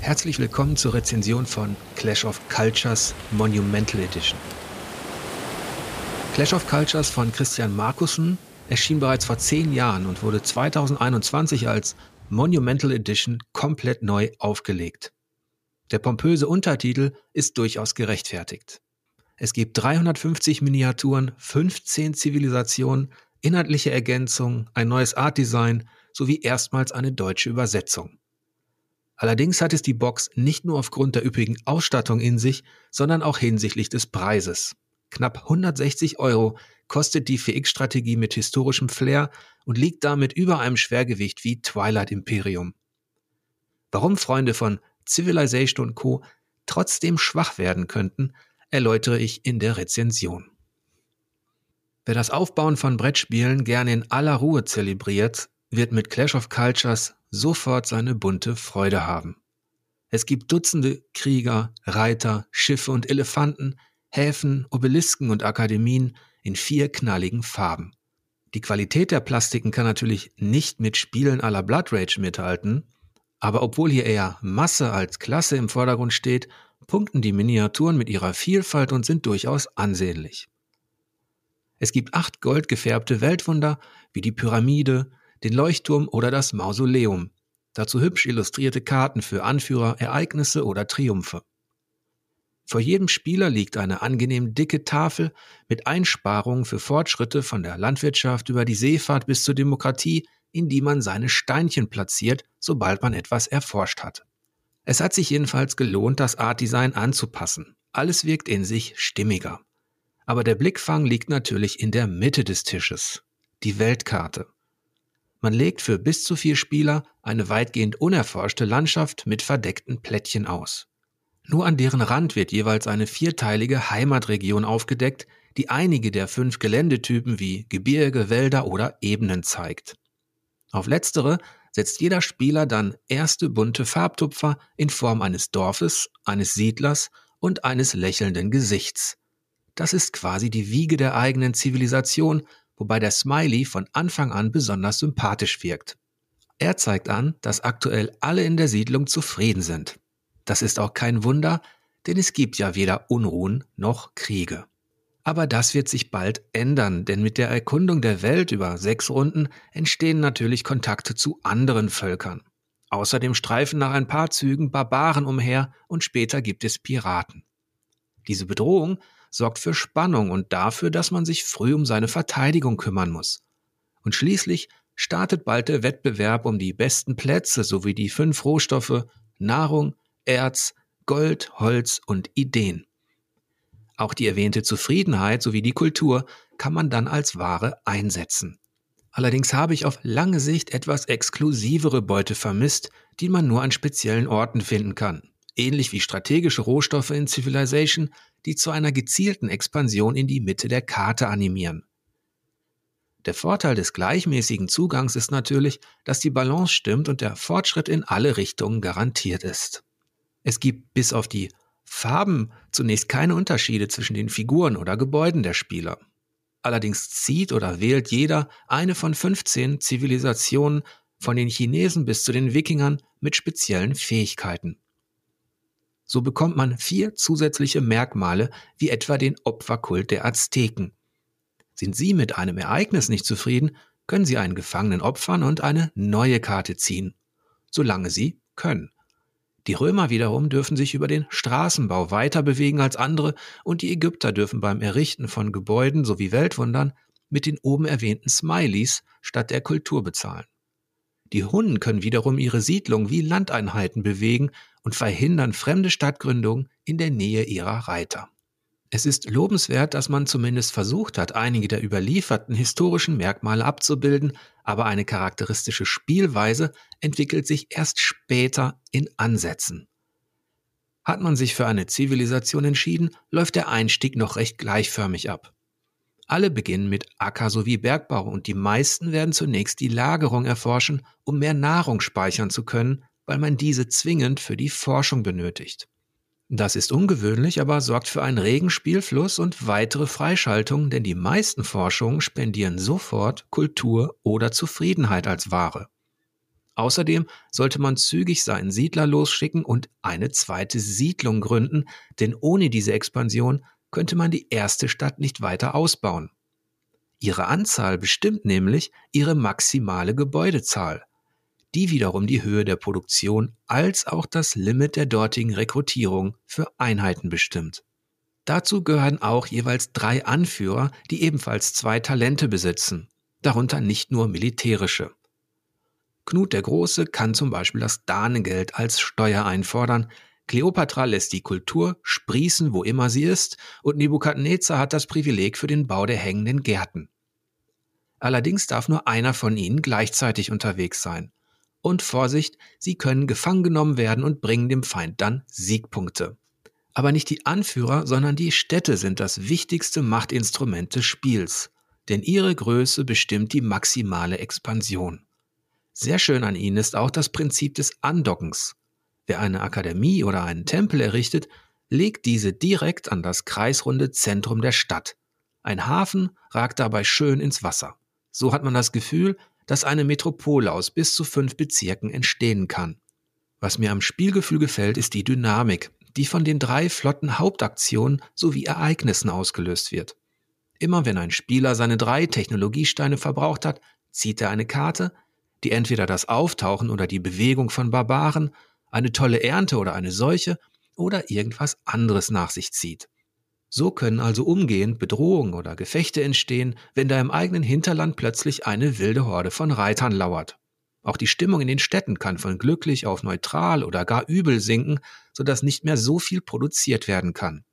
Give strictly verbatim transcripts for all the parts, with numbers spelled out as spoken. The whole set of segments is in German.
Herzlich willkommen zur Rezension von Clash of Cultures Monumental Edition. Clash of Cultures von Christian Marcussen erschien bereits vor zehn Jahren und wurde zweitausendeinundzwanzig als Monumental Edition komplett neu aufgelegt. Der pompöse Untertitel ist durchaus gerechtfertigt. Es gibt dreihundertfünfzig Miniaturen, fünfzehn Zivilisationen, inhaltliche Ergänzungen, ein neues Artdesign sowie erstmals eine deutsche Übersetzung. Allerdings hat es die Box nicht nur aufgrund der üppigen Ausstattung in sich, sondern auch hinsichtlich des Preises. Knapp hundertsechzig Euro kostet die vier X-Strategie mit historischem Flair und liegt damit über einem Schwergewicht wie Twilight Imperium. Warum Freunde von Civilization und Co. trotzdem schwach werden könnten, erläutere ich in der Rezension. Wer das Aufbauen von Brettspielen gerne in aller Ruhe zelebriert, wird mit Clash of Cultures sofort seine bunte Freude haben. Es gibt Dutzende Krieger, Reiter, Schiffe und Elefanten, Häfen, Obelisken und Akademien in vier knalligen Farben. Die Qualität der Plastiken kann natürlich nicht mit Spielen à la Blood Rage mithalten, aber obwohl hier eher Masse als Klasse im Vordergrund steht, punkten die Miniaturen mit ihrer Vielfalt und sind durchaus ansehnlich. Es gibt acht goldgefärbte Weltwunder wie die Pyramide, den Leuchtturm oder das Mausoleum. Dazu hübsch illustrierte Karten für Anführer, Ereignisse oder Triumphe. Vor jedem Spieler liegt eine angenehm dicke Tafel mit Einsparungen für Fortschritte von der Landwirtschaft über die Seefahrt bis zur Demokratie, in die man seine Steinchen platziert, sobald man etwas erforscht hat. Es hat sich jedenfalls gelohnt, das Artdesign anzupassen. Alles wirkt in sich stimmiger. Aber der Blickfang liegt natürlich in der Mitte des Tisches, die Weltkarte. Man legt für bis zu vier Spieler eine weitgehend unerforschte Landschaft mit verdeckten Plättchen aus. Nur an deren Rand wird jeweils eine vierteilige Heimatregion aufgedeckt, die einige der fünf Geländetypen wie Gebirge, Wälder oder Ebenen zeigt. Auf letztere setzt jeder Spieler dann erste bunte Farbtupfer in Form eines Dorfes, eines Siedlers und eines lächelnden Gesichts. Das ist quasi die Wiege der eigenen Zivilisation, wobei der Smiley von Anfang an besonders sympathisch wirkt. Er zeigt an, dass aktuell alle in der Siedlung zufrieden sind. Das ist auch kein Wunder, denn es gibt ja weder Unruhen noch Kriege. Aber das wird sich bald ändern, denn mit der Erkundung der Welt über sechs Runden entstehen natürlich Kontakte zu anderen Völkern. Außerdem streifen nach ein paar Zügen Barbaren umher und später gibt es Piraten. Diese Bedrohung sorgt für Spannung und dafür, dass man sich früh um seine Verteidigung kümmern muss. Und schließlich startet bald der Wettbewerb um die besten Plätze sowie die fünf Rohstoffe Nahrung, Erz, Gold, Holz und Ideen. Auch die erwähnte Zufriedenheit sowie die Kultur kann man dann als Ware einsetzen. Allerdings habe ich auf lange Sicht etwas exklusivere Beute vermisst, die man nur an speziellen Orten finden kann. Ähnlich wie strategische Rohstoffe in Civilization, die zu einer gezielten Expansion in die Mitte der Karte animieren. Der Vorteil des gleichmäßigen Zugangs ist natürlich, dass die Balance stimmt und der Fortschritt in alle Richtungen garantiert ist. Es gibt bis auf die Farben zunächst keine Unterschiede zwischen den Figuren oder Gebäuden der Spieler. Allerdings zieht oder wählt jeder eine von fünfzehn Zivilisationen, von den Chinesen bis zu den Wikingern, mit speziellen Fähigkeiten. So bekommt man vier zusätzliche Merkmale, wie etwa den Opferkult der Azteken. Sind Sie mit einem Ereignis nicht zufrieden, können Sie einen Gefangenen opfern und eine neue Karte ziehen, solange Sie können. Die Römer wiederum dürfen sich über den Straßenbau weiter bewegen als andere und die Ägypter dürfen beim Errichten von Gebäuden sowie Weltwundern mit den oben erwähnten Smileys statt der Kultur bezahlen. Die Hunnen können wiederum ihre Siedlung wie Landeinheiten bewegen und verhindern fremde Stadtgründungen in der Nähe ihrer Reiter. Es ist lobenswert, dass man zumindest versucht hat, einige der überlieferten historischen Merkmale abzubilden, aber eine charakteristische Spielweise entwickelt sich erst später in Ansätzen. Hat man sich für eine Zivilisation entschieden, läuft der Einstieg noch recht gleichförmig ab. Alle beginnen mit Acker- sowie Bergbau und die meisten werden zunächst die Lagerung erforschen, um mehr Nahrung speichern zu können, weil man diese zwingend für die Forschung benötigt. Das ist ungewöhnlich, aber sorgt für einen regen Spielfluss und weitere Freischaltungen, denn die meisten Forschungen spendieren sofort Kultur oder Zufriedenheit als Ware. Außerdem sollte man zügig seinen Siedler losschicken und eine zweite Siedlung gründen, denn ohne diese Expansion könnte man die erste Stadt nicht weiter ausbauen. Ihre Anzahl bestimmt nämlich ihre maximale Gebäudezahl, die wiederum die Höhe der Produktion als auch das Limit der dortigen Rekrutierung für Einheiten bestimmt. Dazu gehören auch jeweils drei Anführer, die ebenfalls zwei Talente besitzen, darunter nicht nur militärische. Knut der Große kann zum Beispiel das Danegeld als Steuer einfordern, Kleopatra lässt die Kultur sprießen, wo immer sie ist, und Nebukadnezar hat das Privileg für den Bau der hängenden Gärten. Allerdings darf nur einer von ihnen gleichzeitig unterwegs sein. Und Vorsicht, sie können gefangen genommen werden und bringen dem Feind dann Siegpunkte. Aber nicht die Anführer, sondern die Städte sind das wichtigste Machtinstrument des Spiels, denn ihre Größe bestimmt die maximale Expansion. Sehr schön an ihnen ist auch das Prinzip des Andockens. Wer eine Akademie oder einen Tempel errichtet, legt diese direkt an das kreisrunde Zentrum der Stadt. Ein Hafen ragt dabei schön ins Wasser. So hat man das Gefühl, dass eine Metropole aus bis zu fünf Bezirken entstehen kann. Was mir am Spielgefühl gefällt, ist die Dynamik, die von den drei flotten Hauptaktionen sowie Ereignissen ausgelöst wird. Immer wenn ein Spieler seine drei Technologiesteine verbraucht hat, zieht er eine Karte, die entweder das Auftauchen oder die Bewegung von Barbaren, eine tolle Ernte oder eine Seuche oder irgendwas anderes nach sich zieht. So können also umgehend Bedrohungen oder Gefechte entstehen, wenn da im eigenen Hinterland plötzlich eine wilde Horde von Reitern lauert. Auch die Stimmung in den Städten kann von glücklich auf neutral oder gar übel sinken, sodass nicht mehr so viel produziert werden kann.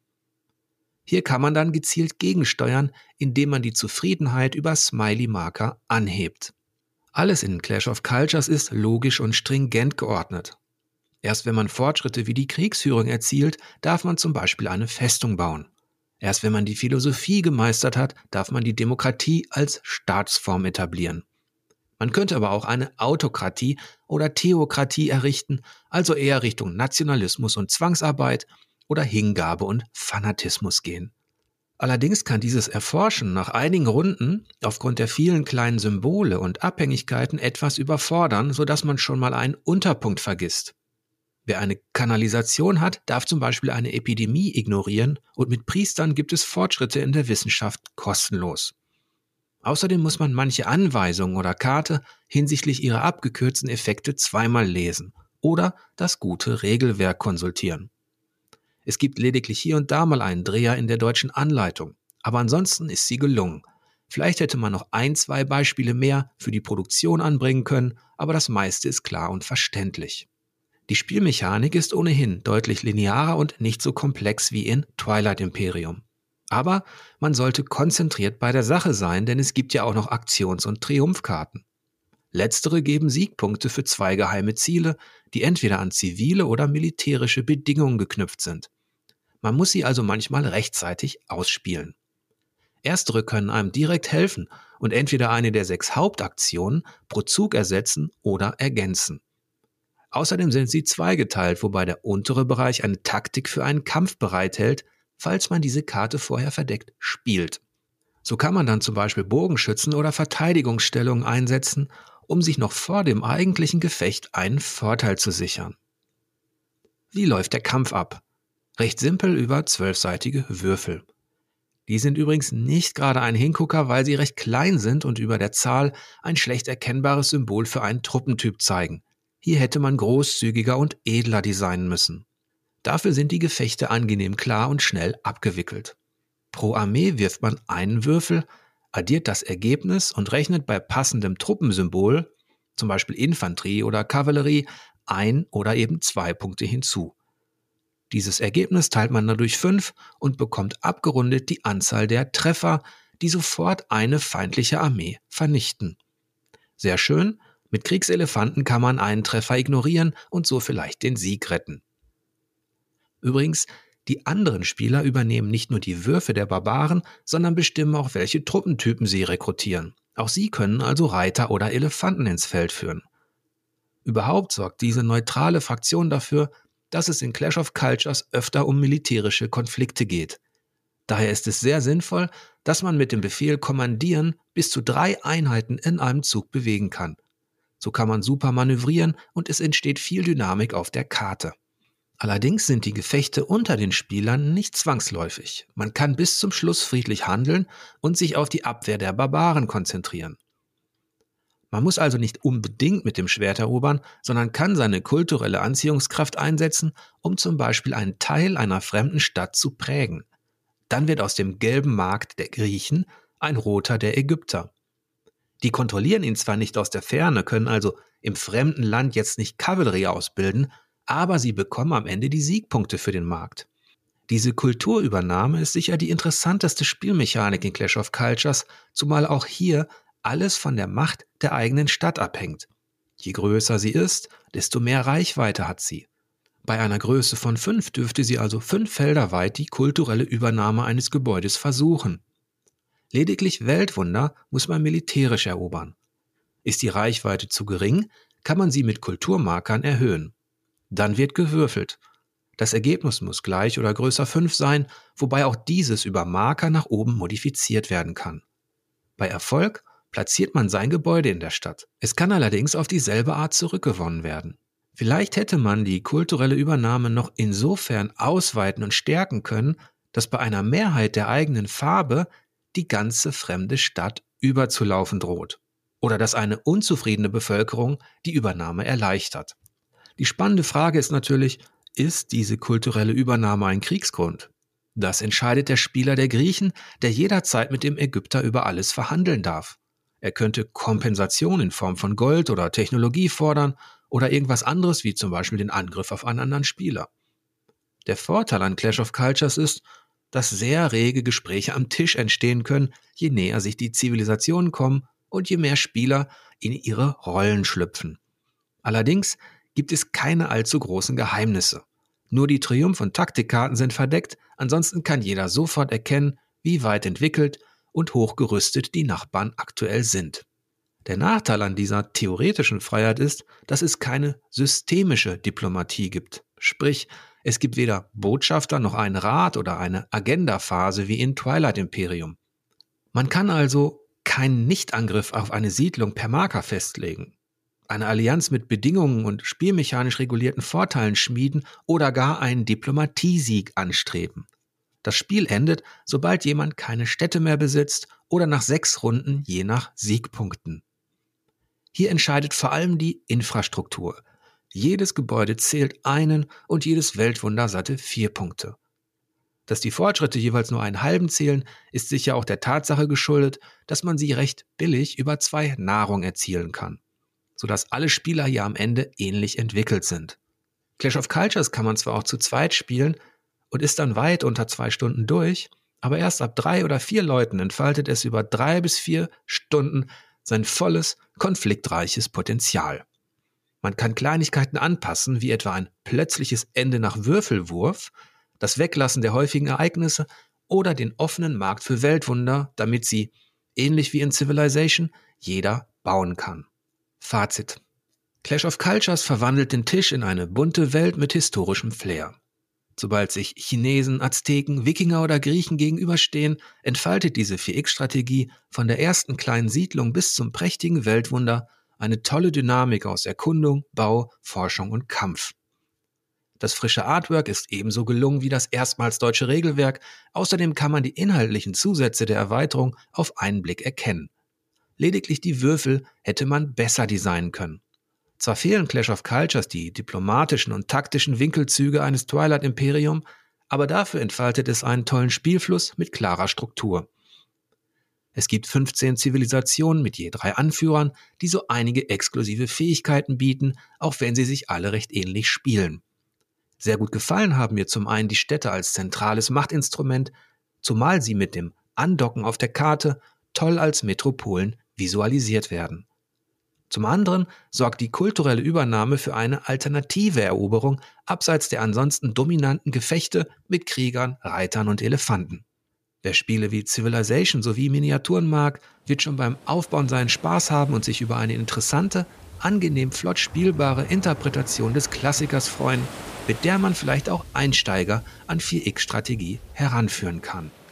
Hier kann man dann gezielt gegensteuern, indem man die Zufriedenheit über Smiley-Marker anhebt. Alles in Clash of Cultures ist logisch und stringent geordnet. Erst wenn man Fortschritte wie die Kriegsführung erzielt, darf man zum Beispiel eine Festung bauen. Erst wenn man die Philosophie gemeistert hat, darf man die Demokratie als Staatsform etablieren. Man könnte aber auch eine Autokratie oder Theokratie errichten, also eher Richtung Nationalismus und Zwangsarbeit oder Hingabe und Fanatismus gehen. Allerdings kann dieses Erforschen nach einigen Runden aufgrund der vielen kleinen Symbole und Abhängigkeiten etwas überfordern, sodass man schon mal einen Unterpunkt vergisst. Wer eine Kanalisation hat, darf zum Beispiel eine Epidemie ignorieren und mit Priestern gibt es Fortschritte in der Wissenschaft kostenlos. Außerdem muss man manche Anweisungen oder Karte hinsichtlich ihrer abgekürzten Effekte zweimal lesen oder das gute Regelwerk konsultieren. Es gibt lediglich hier und da mal einen Dreher in der deutschen Anleitung, aber ansonsten ist sie gelungen. Vielleicht hätte man noch ein, zwei Beispiele mehr für die Produktion anbringen können, aber das meiste ist klar und verständlich. Die Spielmechanik ist ohnehin deutlich linearer und nicht so komplex wie in Twilight Imperium. Aber man sollte konzentriert bei der Sache sein, denn es gibt ja auch noch Aktions- und Triumphkarten. Letztere geben Siegpunkte für zwei geheime Ziele, die entweder an zivile oder militärische Bedingungen geknüpft sind. Man muss sie also manchmal rechtzeitig ausspielen. Erstere können einem direkt helfen und entweder eine der sechs Hauptaktionen pro Zug ersetzen oder ergänzen. Außerdem sind sie zweigeteilt, wobei der untere Bereich eine Taktik für einen Kampf bereithält, falls man diese Karte vorher verdeckt spielt. So kann man dann zum Beispiel Bogenschützen oder Verteidigungsstellungen einsetzen, um sich noch vor dem eigentlichen Gefecht einen Vorteil zu sichern. Wie läuft der Kampf ab? Recht simpel über zwölfseitige Würfel. Die sind übrigens nicht gerade ein Hingucker, weil sie recht klein sind und über der Zahl ein schlecht erkennbares Symbol für einen Truppentyp zeigen. Hier hätte man großzügiger und edler designen müssen. Dafür sind die Gefechte angenehm klar und schnell abgewickelt. Pro Armee wirft man einen Würfel, addiert das Ergebnis und rechnet bei passendem Truppensymbol, zum Beispiel Infanterie oder Kavallerie, ein oder eben zwei Punkte hinzu. Dieses Ergebnis teilt man dann durch fünf und bekommt abgerundet die Anzahl der Treffer, die sofort eine feindliche Armee vernichten. Sehr schön, mit Kriegselefanten kann man einen Treffer ignorieren und so vielleicht den Sieg retten. Übrigens, die anderen Spieler übernehmen nicht nur die Würfe der Barbaren, sondern bestimmen auch, welche Truppentypen sie rekrutieren. Auch sie können also Reiter oder Elefanten ins Feld führen. Überhaupt sorgt diese neutrale Fraktion dafür, dass es in Clash of Cultures öfter um militärische Konflikte geht. Daher ist es sehr sinnvoll, dass man mit dem Befehl Kommandieren bis zu drei Einheiten in einem Zug bewegen kann. So kann man super manövrieren und es entsteht viel Dynamik auf der Karte. Allerdings sind die Gefechte unter den Spielern nicht zwangsläufig. Man kann bis zum Schluss friedlich handeln und sich auf die Abwehr der Barbaren konzentrieren. Man muss also nicht unbedingt mit dem Schwert erobern, sondern kann seine kulturelle Anziehungskraft einsetzen, um zum Beispiel einen Teil einer fremden Stadt zu prägen. Dann wird aus dem gelben Markt der Griechen ein roter der Ägypter. Die kontrollieren ihn zwar nicht aus der Ferne, können also im fremden Land jetzt nicht Kavallerie ausbilden, aber sie bekommen am Ende die Siegpunkte für den Markt. Diese Kulturübernahme ist sicher die interessanteste Spielmechanik in Clash of Cultures, zumal auch hier alles von der Macht der eigenen Stadt abhängt. Je größer sie ist, desto mehr Reichweite hat sie. Bei einer Größe von fünf dürfte sie also fünf Felder weit die kulturelle Übernahme eines Gebäudes versuchen. Lediglich Weltwunder muss man militärisch erobern. Ist die Reichweite zu gering, kann man sie mit Kulturmarkern erhöhen. Dann wird gewürfelt. Das Ergebnis muss gleich oder größer fünf sein, wobei auch dieses über Marker nach oben modifiziert werden kann. Bei Erfolg platziert man sein Gebäude in der Stadt. Es kann allerdings auf dieselbe Art zurückgewonnen werden. Vielleicht hätte man die kulturelle Übernahme noch insofern ausweiten und stärken können, dass bei einer Mehrheit der eigenen Farbe die ganze fremde Stadt überzulaufen droht. Oder dass eine unzufriedene Bevölkerung die Übernahme erleichtert. Die spannende Frage ist natürlich, ist diese kulturelle Übernahme ein Kriegsgrund? Das entscheidet der Spieler der Griechen, der jederzeit mit dem Ägypter über alles verhandeln darf. Er könnte Kompensation in Form von Gold oder Technologie fordern oder irgendwas anderes wie zum Beispiel den Angriff auf einen anderen Spieler. Der Vorteil an Clash of Cultures ist, dass sehr rege Gespräche am Tisch entstehen können, je näher sich die Zivilisationen kommen und je mehr Spieler in ihre Rollen schlüpfen. Allerdings gibt es keine allzu großen Geheimnisse. Nur die Triumph- und Taktikkarten sind verdeckt, ansonsten kann jeder sofort erkennen, wie weit entwickelt und hochgerüstet die Nachbarn aktuell sind. Der Nachteil an dieser theoretischen Freiheit ist, dass es keine systemische Diplomatie gibt. Sprich, es gibt weder Botschafter noch einen Rat oder eine Agendaphase wie in Twilight Imperium. Man kann also keinen Nichtangriff auf eine Siedlung per Marker festlegen, eine Allianz mit Bedingungen und spielmechanisch regulierten Vorteilen schmieden oder gar einen Diplomatiesieg anstreben. Das Spiel endet, sobald jemand keine Städte mehr besitzt oder nach sechs Runden je nach Siegpunkten. Hier entscheidet vor allem die Infrastruktur. Jedes Gebäude zählt einen und jedes Weltwunder satte vier Punkte. Dass die Fortschritte jeweils nur einen halben zählen, ist sicher auch der Tatsache geschuldet, dass man sie recht billig über zwei Nahrung erzielen kann, sodass alle Spieler hier am Ende ähnlich entwickelt sind. Clash of Cultures kann man zwar auch zu zweit spielen und ist dann weit unter zwei Stunden durch, aber erst ab drei oder vier Leuten entfaltet es über drei bis vier Stunden sein volles, konfliktreiches Potenzial. Man kann Kleinigkeiten anpassen, wie etwa ein plötzliches Ende nach Würfelwurf, das Weglassen der häufigen Ereignisse oder den offenen Markt für Weltwunder, damit sie, ähnlich wie in Civilization, jeder bauen kann. Fazit: Clash of Cultures verwandelt den Tisch in eine bunte Welt mit historischem Flair. Sobald sich Chinesen, Azteken, Wikinger oder Griechen gegenüberstehen, entfaltet diese vier X-Strategie von der ersten kleinen Siedlung bis zum prächtigen Weltwunder eine tolle Dynamik aus Erkundung, Bau, Forschung und Kampf. Das frische Artwork ist ebenso gelungen wie das erstmals deutsche Regelwerk, außerdem kann man die inhaltlichen Zusätze der Erweiterung auf einen Blick erkennen. Lediglich die Würfel hätte man besser designen können. Zwar fehlen Clash of Cultures die diplomatischen und taktischen Winkelzüge eines Twilight Imperium, aber dafür entfaltet es einen tollen Spielfluss mit klarer Struktur. Es gibt fünfzehn Zivilisationen mit je drei Anführern, die so einige exklusive Fähigkeiten bieten, auch wenn sie sich alle recht ähnlich spielen. Sehr gut gefallen haben mir zum einen die Städte als zentrales Machtinstrument, zumal sie mit dem Andocken auf der Karte toll als Metropolen visualisiert werden. Zum anderen sorgt die kulturelle Übernahme für eine alternative Eroberung abseits der ansonsten dominanten Gefechte mit Kriegern, Reitern und Elefanten. Wer Spiele wie Civilization sowie Miniaturen mag, wird schon beim Aufbauen seinen Spaß haben und sich über eine interessante, angenehm flott spielbare Interpretation des Klassikers freuen, mit der man vielleicht auch Einsteiger an vier X-Strategie heranführen kann.